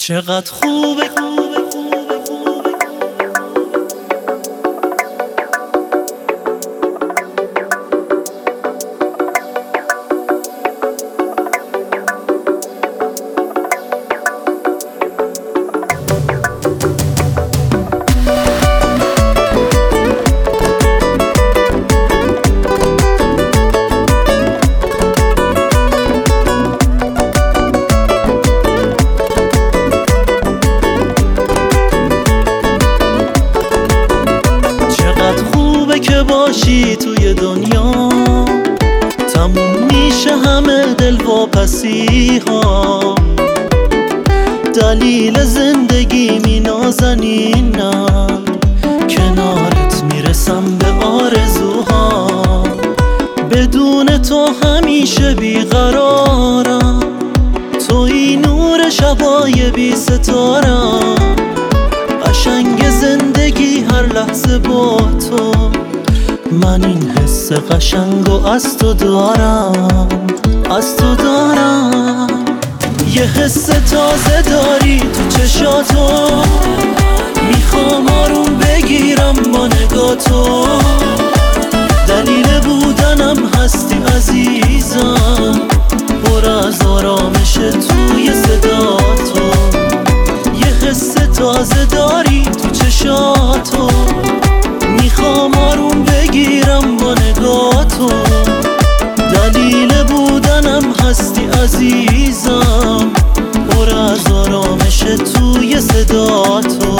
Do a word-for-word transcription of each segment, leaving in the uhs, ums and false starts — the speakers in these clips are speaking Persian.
چقدر خوبه که باشی توی دنیا، تموم میشه همه دلواپسی ها. دلیل زندگی می نازنینم، کنارت میرسم به آرزوها. بدون تو همیشه بیقرارم، توی نور شبای بی ستارم. قشنگ زندگی هر لحظه با تو، من این حس قشنگو از تو دارم، از تو دارم. یه حس تازه داری تو چشاتو، میخوام آروم بگیرم با نگاتو. دلیل بودنم هستی عزیزم، پر از آرامش توی صداتو. یه حس تازه داری تو چشاتو، میخوام آروم بگیرم با نگاتو. دلیل بودنم هستی عزیزم، پر از آرامش توی صداتو.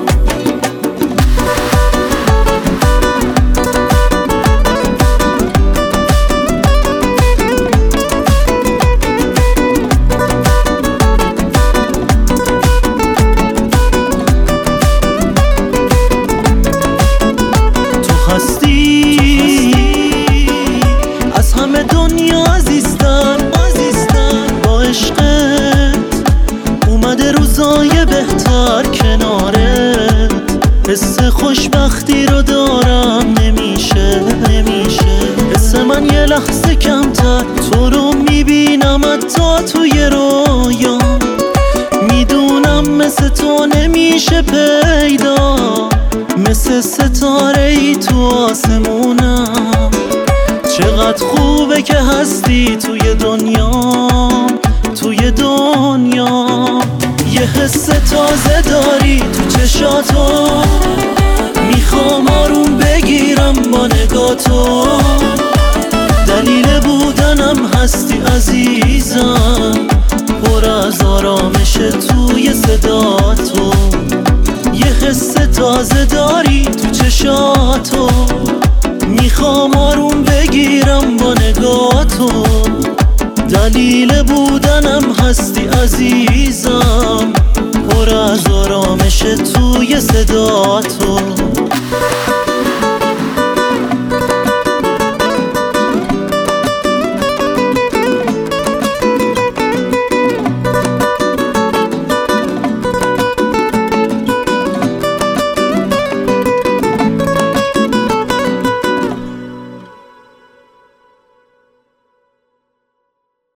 از همه دنیا عزیزتر با عشقت، اومده روزای بهتر کنارت. حس خوشبختی رو دارم نمیشه نمیشه حس من یه لحظه کمتر، تو رو میبینم حتی توی رویا. میدونم مثل تو نمیشه پیدا، مثل ستاره ای تو آسمونم. چقدر خوبه که هستی توی دنیا، توی دنیا. یه حس تازه داری تو چشاتو، میخوام آروم بگیرم با نگاتو. دلیل بودنم هستی عزیزم، پر از آرامش توی صداتو. یه حس تازه داری تو چشاتو، میخوام آروم بگیرم با نگاتو. دلیل بودنم هستی عزیزم، پر از آرامش توی صداتو.